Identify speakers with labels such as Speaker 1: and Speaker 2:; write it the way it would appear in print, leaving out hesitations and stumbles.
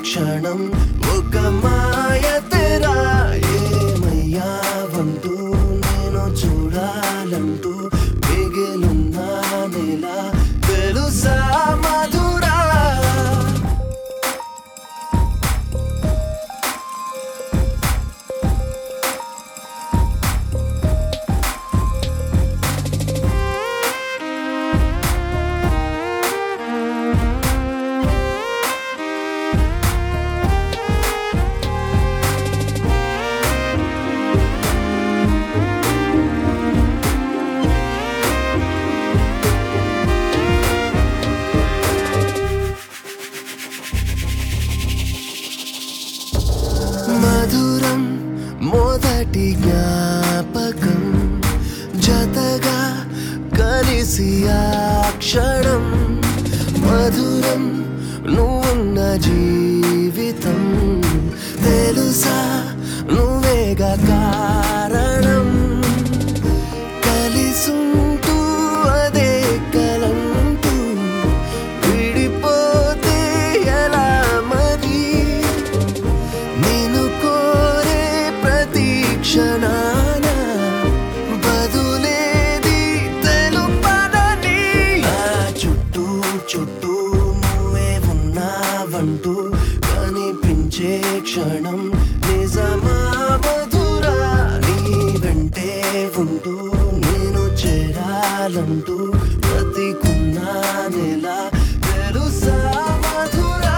Speaker 1: క్షణం ఒక మాయ తెరా ఏమయ్యావంటూ నేను చూడాలంటూ మిగిలున్నా నెలా తెలుసా మధురా మధురం మొదటి జ్ఞాపకం జతగా కలిసి ఆ క్షణం మధురం నువ్వున్న జీవితం తెలుసా నువ్వేగా కారణం కలిసుంటూ అదే కలంటూ విడిపోతే ఎలా మరి నిన్ను కోరే ప్రతి క్షణాన బదులేది తెలుపదని ఆ చుట్టూ చుట్టూ నువ్వే ఉన్నావంటూ కనిపించే క్షణం నిజమా మధురా నీ వెంటే ఉంటూ నేను చేరాలంటూ బ్రతికున్నా నెలా తెలుసా మధురా